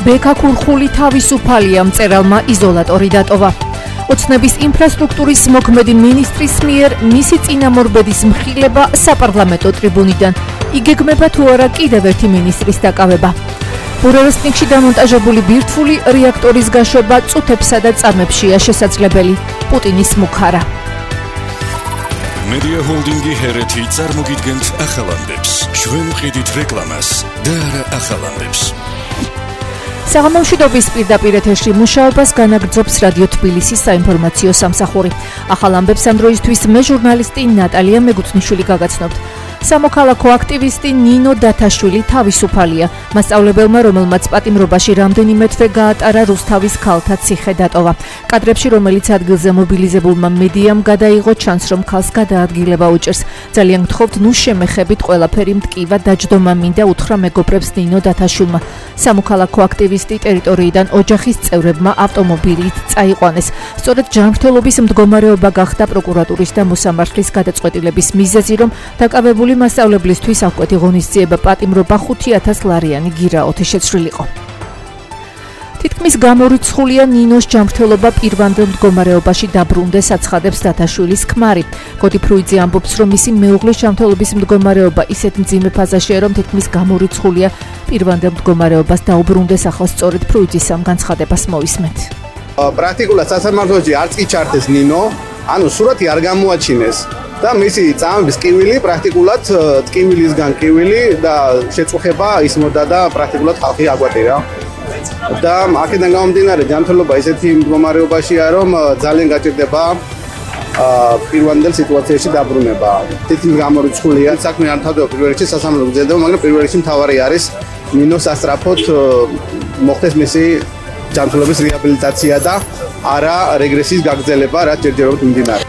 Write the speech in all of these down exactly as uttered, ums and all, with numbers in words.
ბექა ქურხული თავისუფალია, მწერალმა იზოლატორი დატოვა. ოცნების ინფრასტრუქტურის მოქმედი მინისტრის მიერ მისი წინამორბედის მხილება საპარლამენტო ტრიბუნიდან. იგეგმება თუ არა კიდევ ერთი მინისტრის დაკავება. ბურევესტნიკში დამონტაჟებული ბირთვული რეაქტორის გაშვება წუთებსა და წამებშია შესაძლებელი. პუტინის მუქარა. Media Holdingi ჰერეთი წარმოგიდგენთ ახალამდებს. ჩვენ ვყიდით რეკლამას და არა ახალამდებს. საღამომშვიდობის პირდაპირ ეთერში მუშაობას განაგრძობს რადიო თბილისის საინფორმაციო სამსახური. ახალ ამბებს ამ დროისთვის მე ჟურნალისტი ნატალია მეგუთნიშვილი გაგაცნობთ. სამოქალაქო აქტივისტი ნინო დათაშვილი თავისუფალია. მასწავლებელმა, რომელმაც პატიმრობაში რამდენიმე თვე გაატარა რუსთავის ქალთა ციხე დატოვა. კადრებში, რომელიც ადგილზე მობილიზებულმა მედიამ გადაიღო, ჩანს, რომ ქალს გადაადგილება უჭერს. ძალიან გთხოვთ, ნუ შემეხებით ყველაფერი მტკივა დაჯდომა მინდა უთხრა მეგობრებს ნინო დათაშვილმა. სამოქალაქო აქტივისტი ტერიტორიიდან ოჯახის წევრებმა ავტომობილით წაიყვანეს. სწორედ ჯანმრთელობის მდგომარეობა გახდა პროკურატურის და მოსამართლის გადაწყვეტილების მიზეზი, რომ დაკავებული მასწავლებლისთვის აღკვეთი ღონისძიება პატიმრობა ხუთი ათას ლარიანი გირაოთი შეცვლილიყო. თითქმის გამორიცხულია ნინოს ჯანმრთელობა პირვანდელ მდგომარეობაში დაბრუნდეს, აცხადებს დათაშვილის ქმარი. გოდი ფრუიძე ამბობს, რომ მისი მეუღლის ჯანმრთელობის მდგომარეობა ისეთ მძიმე ფაზაშია, რომ თითქმის გამორიცხულია პირვანდელ მდგომარეობას დაუბრუნდეს. ახლა სწორედ ფრუიძის ამ განცხადებას მოვისმენთ. პრაქტიკულად სასამართლოში არც კი ჩართეს ნინო, ანუ სურათი არ გამოაჩინეს. და მისი წამების კივილი პრაქტიკულად ტკივილისგან კივილი და შეწუხება ისმოდა და პრაქტიკულად ხალხი აგვატირა. და აქედან გამომდინარე ჯანმრთელობა ისეთი მდგომარეობაშია, რომ ძალიან გაჭირდება პირვანდელ სიტუაციაში დაბრუნება. თითქმის გამორიცხულია. საქმე არ თავდება პირველ რიგში სასამართლო გზელდება, მაგრამ პირველ რიგში მთავარი არის ნინოს სასწრაფოდ მოხდეს მისი ჯანმრთელობის რეაბილიტაცია და არა რეგრესიის გაგრძელება, რაც ჯერჯერობით მიმდინარეობს.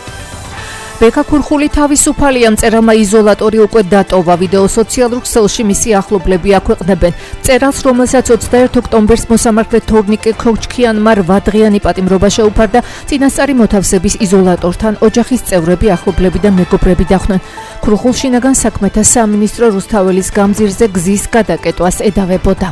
ბექა ქურხული თავისუფალია, მწერალმა იზოლატორი უკვე დატოვა. ვიდეო სოციალურ ქსელში მისი ახლობლები აქვეყნებენ. მწერალს, რომელსაც ოცდაერთი ოქტომბერს მოსამართლე თორნიკე ქოჩქიანმა რვა დღიანი პატიმრობა შეუფარდა, წინასწარი მოთავსების იზოლატორთან ოჯახის წევრები, ახლობლები და მეგობრები დახვდნენ. ქურხულს შინაგან საქმეთა სამინისტრო რუსთაველის გამზირზე გზის გადაკეტვას ედავებოდა.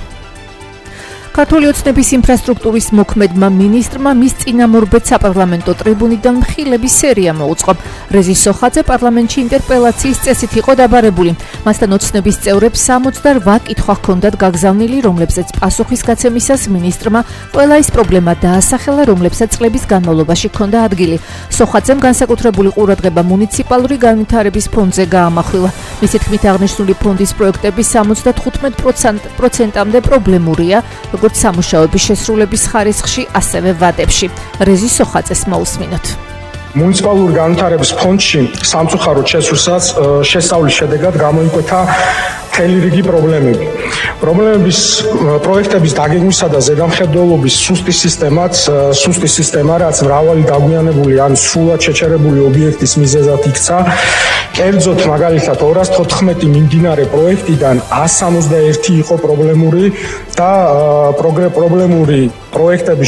ქართული ოცნების ინფრასტრუქტურის მოქმედმა მინისტრმა მის წინამორბედ საპარლამენტო ტრიბუნიდან მხილების სერია მოუწყო. რეზი სოხაძე პარლამენტში ინტერპელაციის წესით იყო დაბარებული. მასთან ოცნების წევრებს სამოცდარვა კითხვა ჰქონდათ გაგზავნილი, რომლებზეც პასუხის გაცემისას მინისტრმა ყველა ის პრობლემა დაასახელა, რომლებსაც წლების განმავლობაში ჰქონდა ადგილი. სოხაძემ განსაკუთრებული ყურადღება მუნიციპალური განვითარების ფონდზე გაამახვილა. მისი თქმით, აღნიშნული ფონდის პროექტები სამოცდათხუთმეტ პროცენტამდე პრობლემურია, როგორც სამუშაოების შესრულების ხარისხში, ასევე ვადებში. რეზი სოხაძეს მოусმინოთ. მუნიციპალური განვითარების ფონდში სამწუხაროდ შესვლისას შესწავლის შედეგად გამოიკვეთა მთელი რიგი პრობლემები. პრობლემების პროექტების დაგეგმვისა და ზედამხედველობის სუსტი სისტემაც, სუსტი სისტემა, რაც მრავალი დაგვიანებული ან სრულად შეჩერებული ობიექტის მიზეზად იქცა. კერძოდ, მაგალითად, ორას თოთხმეტი მიმდინარე პროექტიდან ას სამოცდაერთი იყო პრობლემური და პრობლემური პროექტების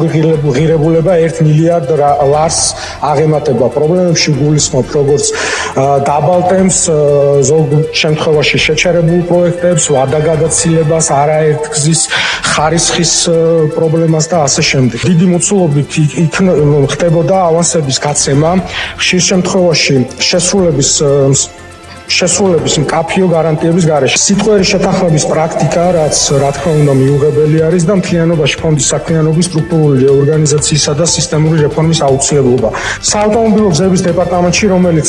ჯამური ერთ მილიარდ ლარს აღემატება. პრობლემებში გულისხმობ როგორც დაბალტემს, ზოგ შემთხვევაში შეჩერებულ პროექტებს, ვადაგადაცილებას, არაერთ გზის ხარისხის პრობლემას და ასე შემდეგ. დიდი მოცულობით ხდებოდა ავანსების გაცემა, ხშირ შემთხვევაში შესრულების შესრულების მკაფიო გარანტიების გარეშე. სიტყვიერი შეთანხმების პრაქტიკა, რაც რა თქმა უნდა მიუღებელი არის და მთლიანობაში ფონდის საქმიანობის სტრუქტურული რეორგანიზაციისა და სისტემური რეფორმის აუცილებლობა. საავტომობილო გზების დეპარტამენტში, რომელიც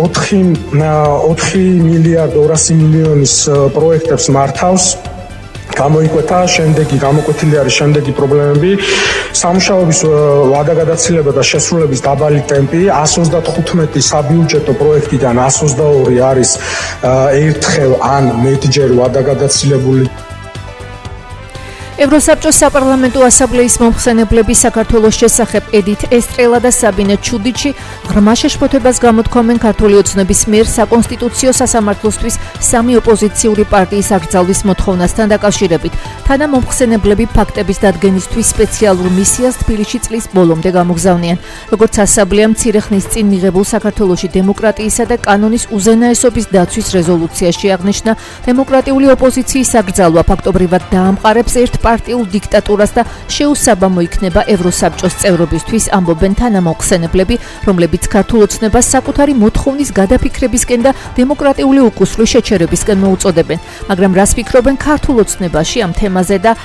ოთხი მილიარდ ორასი მილიონის პროექტებს მართავს, გამოიკვეთა შემდეგი გამოკვეთილი არის შემდეგი პრობლემები: სამუშაოების ვადაგადაცილება და შესრულების დაბალი ტემპი, ას ოცდათხუთმეტი საბიუჯეტო პროექტიდან ას ოცდაორი არის ერთხელ ან მეტჯერ ვადაგადაცილებული. ევროსაბჭოს საპარლამენტო ასამბლეის მომხსენებლები საქართველოს შესახებ ედით ესტრელა და საბინე ჩუდიჩი ღრმა შეშფოთებას გამოთქვამენ ქართული ოცნების მიერ საკონსტიტუციო სასამართლოსთვის სამი ოპოზიციური პარტიის აკრძალვის მოთხოვნასთან დაკავშირებით. თანამომხსენებლები ფაქტების დადგენისთვის სპეციალურ მისიას თბილისში წლის ბოლომდე გამოგზავნიან. როგორც ასამბლეამ მცირე ხნის წინ მიღებულ საქართველოში დემოკრატიისა და კანონის უზენაესობის დაცვის რეზოლუციაში აღნიშნა, დემოკრატიული ოპოზიციის აკრძალვა ფაქტობრივად დაამყარებს ერთ პარტიულ დიქტატურას და შეუსაბამო იქნება ევროსაბჭოს წევრობისთვის, ამბობენ თანამოხსენებლები, რომლებიც ქართულ ოცნებას საკუთარი მოთხოვნის გადაფიქრებისკენ და დემოკრატიული უკუსვლის შეჩერებისკენ მოუწოდებენ. მაგრამ რას ფიქრობენ ქართულ ოცნებაში ამ თემაზე და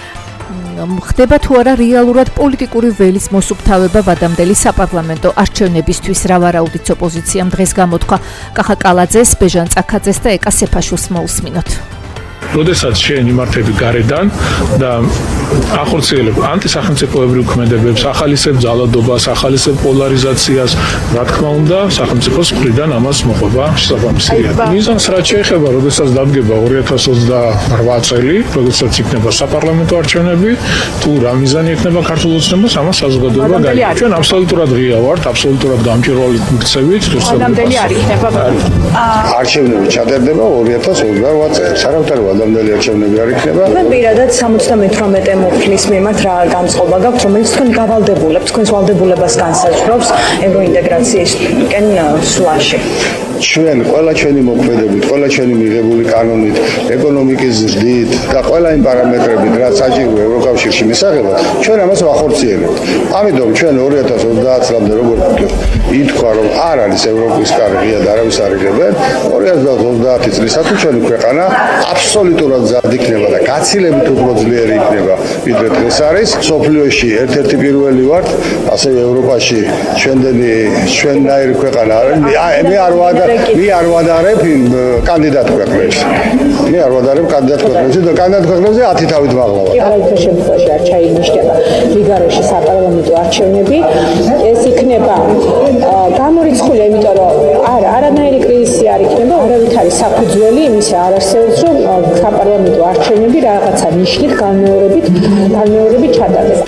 ხდება თუ არა რეალურად პოლიტიკური ველის მოსუფთავება ვადამდელი საპარლამენტო არჩევნებისთვის, რა ვარაუდით ოპოზიციამ დღეს გამოთქვა. კახა კალაძეს, ბეჟან წაქაძეს და ეკა სეფაშვილს მოусმინოთ. როდესაც შეიმართები გარედან და ახორციელებ ანტისახელმწიფოებრივ ქმედებებს, ახალისებს ძალადობას, ახალისებს პოლარიზაციას, რა თქმა უნდა, სახელმწიფოს მხრიდან ამას მოყვება შესაბამისი რეაქცია. მიზანს რაც შეეხება, როდესაც დადგება ორი ათას ოცდაორ წელი, როდესაც იქნება საპარლამენტო არჩევნები, თუ რა მიზანი ექნება ქართულ ოცნებას, ამას საზოგადოება გაიგებს. ჩვენ აბსოლუტურად ღია ვართ, აბსოლუტურად გამჭვირვალე მიქცევით, ვადამდელი არ იქნება. არჩევნები ჩატარდება ორი ათას ოცდაორ წელს. საერთოდ ვადამდელი არჩევნები არ იქნება. თქვენ პირადად სამოცდამეთვრამეტე მოფლის მიმართ რა განწყობა გაქვთ, რომელიც თქვენ გავალდებულებთ, თქვენს ვალდებულებას განსაზღვრავს ევროინტეგრაციისკენ სვლაში? ჩვენ ყველა ჩვენი მოქმედებით, ყველა ჩვენი მიღებული კანონით, ეკონომიკის ზრდით და ყველა იმ პარამეტრებით, რაც საჭიროა ევროკავშირში მისაღებად, ჩვენ ამას ვახორციელებთ. ამიტომ ჩვენ ორი ათას ოცდაათ წლამდე როგორც ითქვა, რომ არ არის ევროპის კარგია და არავის არ იღებენ, ორი ათას ოცდაათი წლისათვის ჩვენი ქვეყანა აბსოლუტურად მზად იქნება და გაცილებით უფრო ძლიერი იქნება, ვიდრე დღეს არის. სოფლიოში ერთ-ერთი პირველი ვართ, ასევე ევროპაში ჩვენდენი ჩვენნაირი ქვეყანა არის. მე არ ვადა მე არ ვადარებ კანდიდატ ქვეყნებს. მე არ ვადარებ კანდიდატ ქვეყნებს და კანდიდატ ქვეყნებზე ათი თავით მაღლა. არაერთი შემთხვევაში არ ჩაინიშნება რიგარეში საპარლამენტო არჩევნები. ეს იქნება გამორიცხული, იმიტომ რომ არ არანაირი კრიზისი არ იქნება, არავით არის საფუძველი იმისა არ არსებობს, რომ საპარლამენტო არჩევნები რაღაცა ნიშნით განმეორებით განმეორებით ჩატარდება.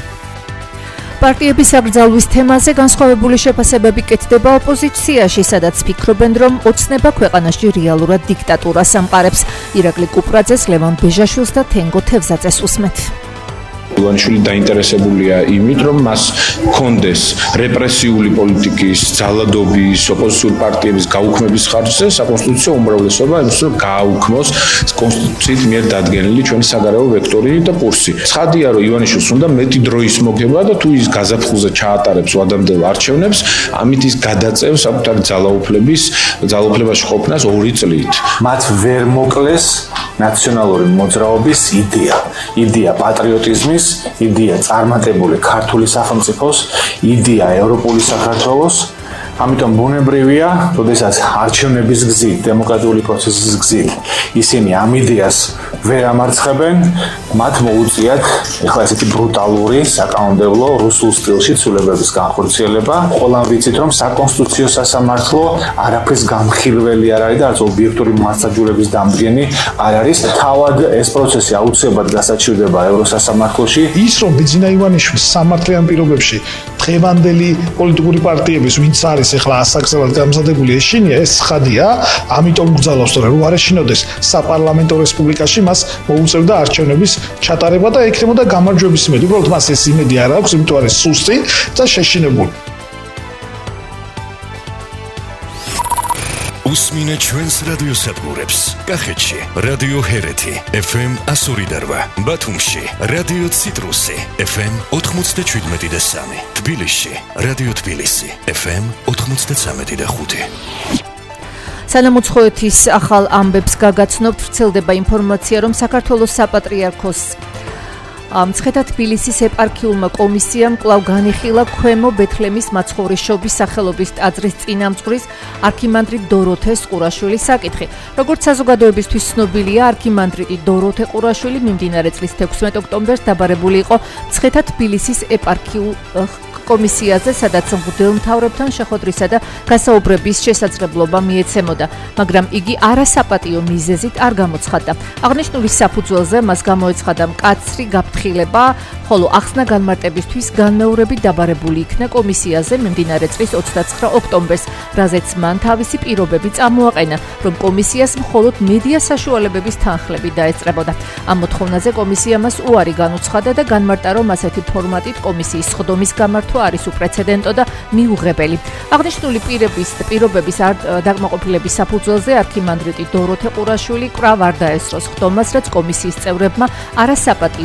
პარტიების აკრძალვის თემაზე განსხვავებული შეფასებები კეთდება ოპოზიციაში, სადაც ფიქრობენ, რომ ოცნება ქვეყანაში რეალურად დიქტატურას ამყარებს. ირაკლი კუპრაძეს, ლევან ბეჟაშვილს და თენგო თევზაძეს უსმეთ. ივანიშვილი დაინტერესებულია იმით, რომ მას კონდეს რეპრესიული პოლიტიკის, ძალადობის, ოპოზიციური პარტიების გაუქმების ხარჯზე საკონსტიტუციო უმრავლესობა იმის რომ გააუქმოს კონსტიტუციით მიერ დადგენილი ჩვენი საგარეო ვექტორი და კურსი. ცხადია, რომ ივანიშვილს უნდა მეტი დროის მოგება და თუ ის გაზაფხულზე ჩაატარებს ვადამდელ არჩევნებს, ამით ის გადაწევს საკუთარი ძალაუფლების, ძალაუფლებაში ყოფნას ორი წლით. მათ ვერ მოკლეს ნაციონალური მოძრაობის იდეა, იდეა პატრიოტიზმის, იდეა წარმატებული ქართული სახელმწიფოს, იდეა ევროპული საქართველოს. ამიტომ ბუნებრივია, როდესაც არჩევნების გზით, დემოკრატიული პროცესის გზით ისინი ამ იდეას ვერ ამარცხებენ, მათ მოუწიათ ეხლა ესეთი ბრუტალური, საკანონმდებლო რუსულ სტილში ცვლილებების განხორციელება. ყველამ ვიცით, რომ საკონსტიტუციო სასამართლო არაფრის გამხილველი არ არის და არც ობიექტური მასაჯულების დამდგენი არ არის. თავად ეს პროცესი აუცილებლად გასაჩივრდება ევროსასამართლოში. ის რომ ბიძინა ივანიშვილს სამართლიან პირობებში დღევანდელი პოლიტიკური პარტიების ვინც არის ეხლა ასაკსელად გამზადებული ეშინია, ეს ცხადია, ამიტომ გძალავს, რომ რო არ ეშინოდეს საპარლამენტო რესპუბლიკაში, მას მოუწევდა არჩევნების ჩატარება და ექნებოდა გამარჯვების იმედი. უბრალოდ მას ეს იმედი არ აქვს, იმიტომ არის სუსტი და შეშინებული. უსმინე ჩვენს რადიოსადგურებს. კახეთში რადიო ჰერეთი ეფ ემ εκατო ორი და რვა, ბათუმში რადიო ციტრუსი ეფ ემ ოთხმოცდაშვიდმეტი და სამი, თბილისში რადიო თბილისი ეფ ემ ოთხმოცდაცამეტი და ხუთი. სანამუცხოვეთის ახალ ამბებს გაგაცნობთ, ვრცელდება ინფორმაცია, რომ საქართველოს საპატრიარქოს მცხეთა თბილისის ეპარქიულმა კომისიამ კვლავ განიხილა ქვემო ბეთლემის მაცხოვრიშობის სახელობის ტაძრის წინამძღვრის არქიმანდრიტ დოროთე ყურაშვილის საკითხი. როგორც საზოგადოებისთვის ცნობილია, არქიმანდრიტი დოროთე ყურაშვილი მიმდინარე წლის თექვსმეტ ოქტომბერს დაბარებული იყო მცხეთა თბილისის ეპარქიულ კომისიაზე, სადაც მღვდელმთავრებთან შეხვედრისა და გასაუბრების შესაძლებლობა მიეცემოდა, მაგრამ იგი არასაპატიო მიზეზით არ გამოცხადდა. აღნიშნული საფუძველზე მას გამოეცხადა მკაცრი გაფრთხილება, ხოლო ახსნა განმარტებისთვის განმეორებით დაბარებული იქნა კომისიაზე მიმდინარე წლის ოცდაცხრა ოქტომბერს, რაზეც მან თავისი პირობები წამოაყენა, რომ კომისიას მხოლოდ მედია საშუალებების თანხლები დაესწრებოდა. ამ მოთხოვნაზე კომისია მას უარი განუცხადა და განმარტა, რომ ასეთი ფორმატით კომისიის სხდომის გამართვა არის უპრეცედენტო და მიუღებელი. აღნიშნული პირების პირობების დაკმაყოფილების საფუძველზე არქიმანდრიტი დოროთე ყურაშვილი კვლავ არ დაესწრო სხდომას, რაც კომისიის წევრებმა არასაპატიო მიზეზი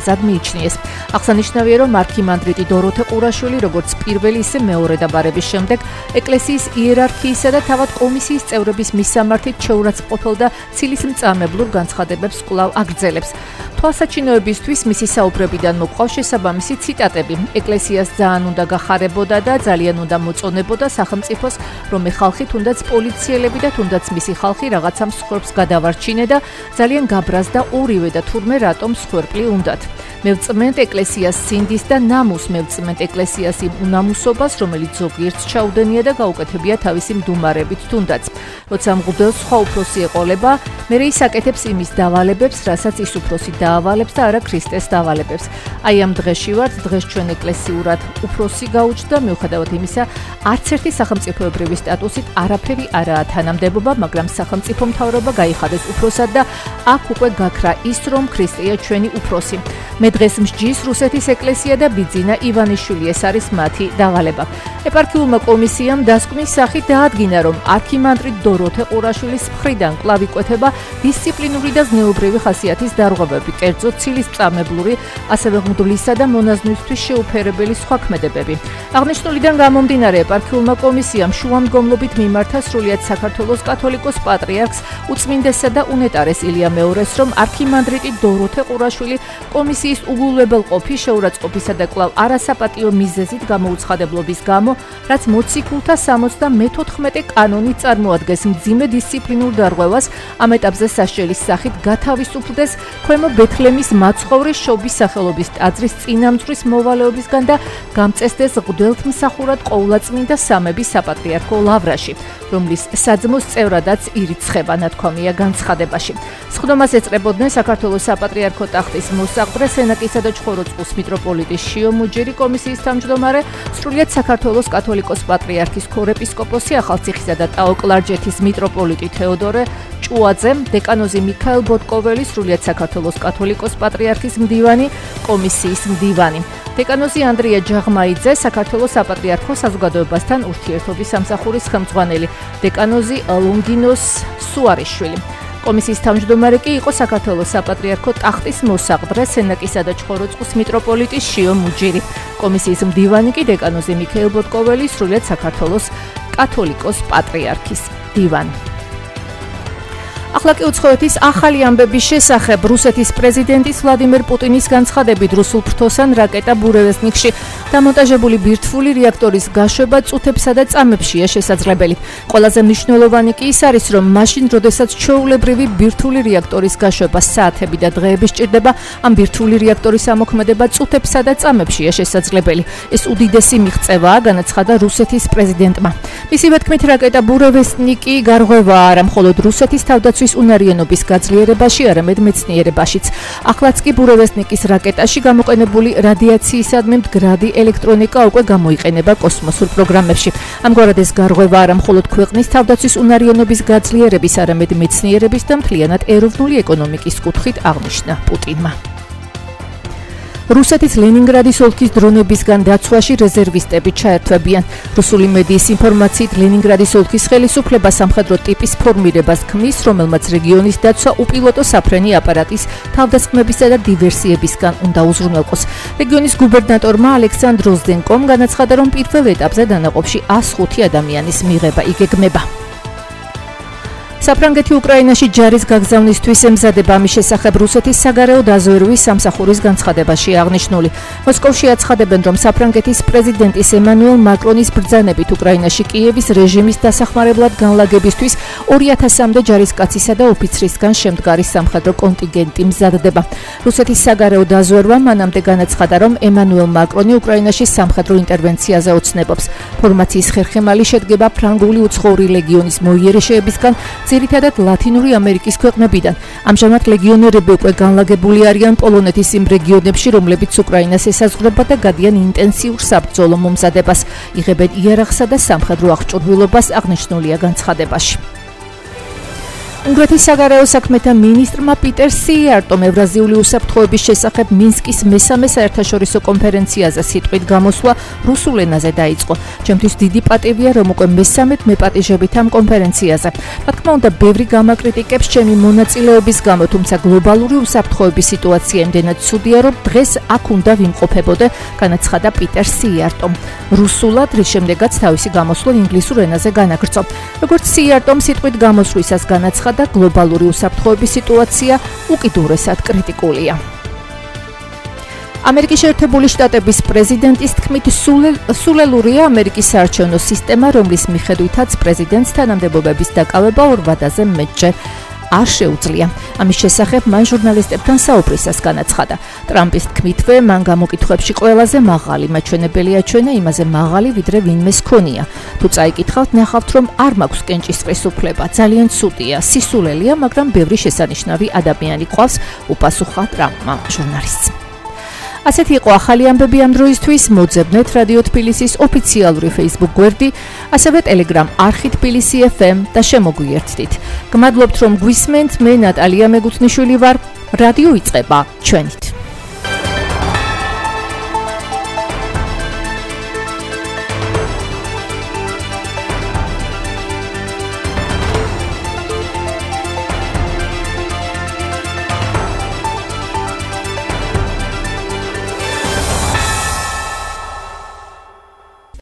გზად მიიჩნიეს. აღსანიშნავია, რომ არქიმანდრიტი დოროთე ყურაშვილი როგორც პირველი, ისე მეორე დაბარების შემდეგ ეკლესიის იერარქიისა და თავად კომისიის წევრების მისამართით შეურაცხყოფელ და ცილისმწამებლურ განცხადებებს კვლავ აგრძელებს. თვალსაჩინოებისთვის მისი საუბრებიდან მოყავს შესაბამისი ციტატები. ეკლესიას ძალიან უნდა გახარებოდა და ძალიან უნდა მოწონებოდა სახელმწიფოს, რომ ხალხი თუნდაც პოლიციელები და თუნდაც მისი ხალხი რაღაცა მსხვერპლს გადავარჩინე და ძალიან გაბრაზდა ორივე და თურმე რატომ მსხვერპლი უნდათ. მევწმენთ ეკლესიას სინდის და ნამუს მევწმენთ ეკლესიას იმ უნამუსობას, რომელიც ზოგიერთს ჩაუდენია და გაუკეთებია თავისი მდუმარებით თუნდაც. როცა მღვდელს სხვა უფროსი ეყოლება, მერე ის აკეთებს იმის დავალებებს, რასაც ის უფროსი დაავალებს და არა ქრისტეს დავალებებს. აი ამ დღეში ვართ, დღეს ჩვენ ეკლესიურად უფროსი გაუჩნდა, მიუხედავად იმისა, არც ერთი სახელმწიფოებრივი სტატუსით არაფერი არაა თანამდებობა, მაგრამ სახელმწიფო მთავრობა გაიხადეს უფროსად და აქ უკვე გაქრა ის, რომ ქრისტეა ჩვენი უფროსი. მე დღეს მსჯის რუსეთის ეკლესია და ბიძინა ივანიშვილი, ეს არის მათი დავალება. ეპარქიულმა კომისიამ დასკვნის სახით დაადგინა, რომ არქიმანდრიტ დოროთე ყურაშვილის მხრიდან კვლავ იკვეთება დისციპლინური და ზნეობრივი ხასიათის დარღვევები, კერძოდ ცილისწამებლური, ასევე მღვდლისა და მონაზვნისთვის შეუფერებელი სხვა ქმედებები. აღნიშნულიდან გამომდინარე, ეპარქიულმა კომისიამ შუამდგომლობით მიმართა სრულიად საქართველოს კათოლიკოს პატრიარქს უწმინდესსა და უნეტარეს ილია მეორეს, რომ არქიმანდრიტი დოროთე ყურაშვილი კომისიის უგულებელყოფი შეურაცხყოფისა და კვლავ არასაპატიო მიზეზით გამოუცხადებლობის გამო, რაც მოციქულთა სამოცდა მეთოთხმეტე კანონით წარმოადგენს მძიმე დისციპლინურ დარღვევას, ამ ეტაპზე სასჯელის სახით გათავისუფლდეს ქვემო ბეთლემის მაცხოვრის შობის სახელობის ტაძრის წინამძღვრის მოვალეობისგან და გამწესდეს მღვდელთმსახურად ყოვლაწმინდა სამების საპატრიარქო ლავრაში, რომლის საძმოს წევრადაც ირიცხება, ნათქვამია განცხადებაში. სხდომას ეწრებოდნენ საქართველოს საპატრიარქო ტახტის მოსაყდრე სენაკისა და ჩხოროწყუს მიტროპოლიტი შიო მუჯერი, კომისიის თავმჯდომარე, სრულიად საქართველოს კათოლიკოს პატრიარქის ქორეპისკოპოსი, ახალციხისა და ტაო-კლარჯეთის მიტროპოლიტი თეოდორე ჭუაძე, დეკანოზი მიქაელ ბოტკოველი, სრულიად საქართველოს კათოლიკოს პატრიარქის მდივანი, კომისიის მდივანი. დეკანოზი ანდრია ჯაღმაიძე, საქართველოს საპატრიარქო საზოგადოებასთან ურთიერთობის სამსახურის ხელმძღვანელი, დეკანოზი ლონგინოს სუარიშვილი. კომისიის თავმჯდომარე კი იყო საქართველოს საპატრიარქო ტახტის მოსაყდრე სენაკისა და ჩხოროწყუს მიტროპოლიტი შიო მუჯერი. კომისიის მდივანი კი დეკანოზი მიქაელ ბოტკოველი, სრულიად საქართველოს კათოლიკოს პატრიარქის მდივანი. ახლა კი უცხოეთის ახალი ამბების შესახებ. რუსეთის პრეზიდენტის ვლადიმერ პუტინის განცხადებით, რუსულ ფრთოსან რაკეტა ბურევესნიკში დამონტაჟებული ბირთვული რეაქტორის გაშვება წუთებსა და წამებშია შესაძლებელი. ყველაზე მნიშვნელოვანი კი ის არის, რომ მაშინ, როდესაც ჩვეულებრივი ბირთვული რეაქტორის გაშვება საათები და დღეები სჭირდება, ამ ბირთვული რეაქტორის ამოქმედება წუთებსა და წამებშია შესაძლებელი. ეს უდიდესი მიღწევაა, განაცხადა რუსეთის პრეზიდენტმა. მისივე თქმით, რაკეტა ბურევესნიკი გარღვევაა არა მხოლოდ რუსეთის თავდაცვის უნარიანობის გაძლიერებაში, არამედ მეცნიერებაშიც. ახლაც კი ბურევესნიკის რაკეტაში გამოყენებული რადიაციისადმი მდგრადი ელექტრონიკა უკვე გამოიყენება კოსმოსურ პროგრამებში. ამგვარად ეს გარღვევა არა მხოლოდ ქვეყნის თავდაცვის უნარიანობის გაძლიერების, არამედ მეცნიერების და მთლიანად ეროვნული ეკონომიკის კუთხით, აღნიშნა პუტინმა. რუსეთის ლენინგრადის ოლქის დრონებისგან დაცვაში რეზერვისტები ჩაერთვებიან. რუსული მედიის ინფორმაციით, ლენინგრადის ოლქის ხელისუფლება სამხედრო ტიპის ფორმირებას ქმნის, რომელმაც რეგიონის დაცვა უპილოტო საფრენი აპარატის თავდასხმებისა და დივერსიებისგან უნდა უზრუნველყოს. რეგიონის გუბერნატორმა ალექსანდრ როზდენკომ განაცხადა, რომ პირველ ეტაპზე დანაყოფში ას ხუთი ადამიანის მიღება იგეგმება. საფრანგეთი უკრაინაში ჯარის გაგზავნისთვის ემზადება. ამის შესახებ რუსეთის საგარეო დაზვერვის სამსახურის განცხადებაში აღნიშნული. მოსკოვში აცხადებენ, რომ საფრანგეთის პრეზიდენტის ემანუელ მაკრონის ბრძანებით უკრაინაში კიევის რეჟიმის დასახმარებლად განლაგებისთვის ორი ათასამდე ჯარისკაცისა და ოფიცრისგან შემდგარი სამხედრო კონტინგენტი მზადდება. რუსეთის საგარეო დაზვერვა მანამდე განაცხადა, რომ ემანუელ მაკრონი უკრაინაში სამხედრო ინტერვენციაზე ოცნებობს. ფორმაციის ხერხემალი შედგება ფრანგული უცხოური ლეგიონის მოიერიშეებისგან, ძირითადად ლათინური ამერიკის ქვეყნებიდან. ამჟამად ლეგიონერები უკვე განლაგებული არიან პოლონეთის იმ რეგიონებში, რომლებიც უკრაინას ესაზღვრება და გადიან ინტენსიურ საბრძოლო მომზადებას. იღებენ იარაღსა და სამხედრო აღჭურვილობას, აღნიშნულია განცხადებაში. უნგრეთის საგარეო საქმეთა მინისტრმა პიტერ სიარტომ ევრაზიული უსაფრთხოების შესახებ მინსკის მესამე საერთაშორისო კონფერენციაზე სიტყვით გამოსვლა რუსულ ენაზე დაიწყო. ჩემთვის დიდი პატივია, რომ უკვე მესამედ მეპატიჟებით ამ კონფერენციაზე. რა თქმა უნდა, ბევრი გამაკრიტიკებს ჩემი მონაწილეობის გამო, თუმცა გლობალური უსაფრთხოების სიტუაცია იმდენად ცუდია, რომ დღეს აქ უნდა ვიმყოფებოდე, განაცხადა პიტერ სიარტომ. რუსულად, რის შემდეგაც თავისი გამოსვლა ინგლისურ ენაზე განაგრძო. როგორც სიარტომ სიტყვით გამოსვლისას განაცხადა, და გლობალური უსაფრთხოების სიტუაცია უკიდურესად კრიტიკულია. ამერიკის შეერთებული შტატების პრეზიდენტის თქმით, სულელურია ამერიკის საარჩევნო სისტემა, რომლის მიხედვითაც პრეზიდენტს თანამდებობების დაკავება ორ ვადაზე მეტჯერ არ შეუძლია. ამის შესახებ მან ჟურნალისტებთან საუბრისას განაცხადა. ტრამპის თქმითვე, მან გამოკითხვებში ყველაზე მაღალი მაჩვენებელი აჩვენა, იმაზე მაღალი, ვიდრე ვინმეს ქონია. თუ წაიკითხავთ, ნახავთ, რომ არ მაქვს კენჭისყრის უფლება, ძალიან ცუდია, სისულელია, მაგრამ ბევრი შესანიშნავი ადამიანი ყავს, უპასუხა ტრამპმა ჟურნალისტს. ასეთი იყო ახალი ამბები ამ დროისთვის. მოძებნეთ რადიო თბილისის ოფიციალური Facebook გვერდი, ასევე Telegram არხი თბილისი ეფ ემ და შემოგვიერთდით. გმადლობთ, რომ გვისმენთ. მე ნატალია მეგუთნიშვილი ვარ. რადიო იწყება ჩვენით.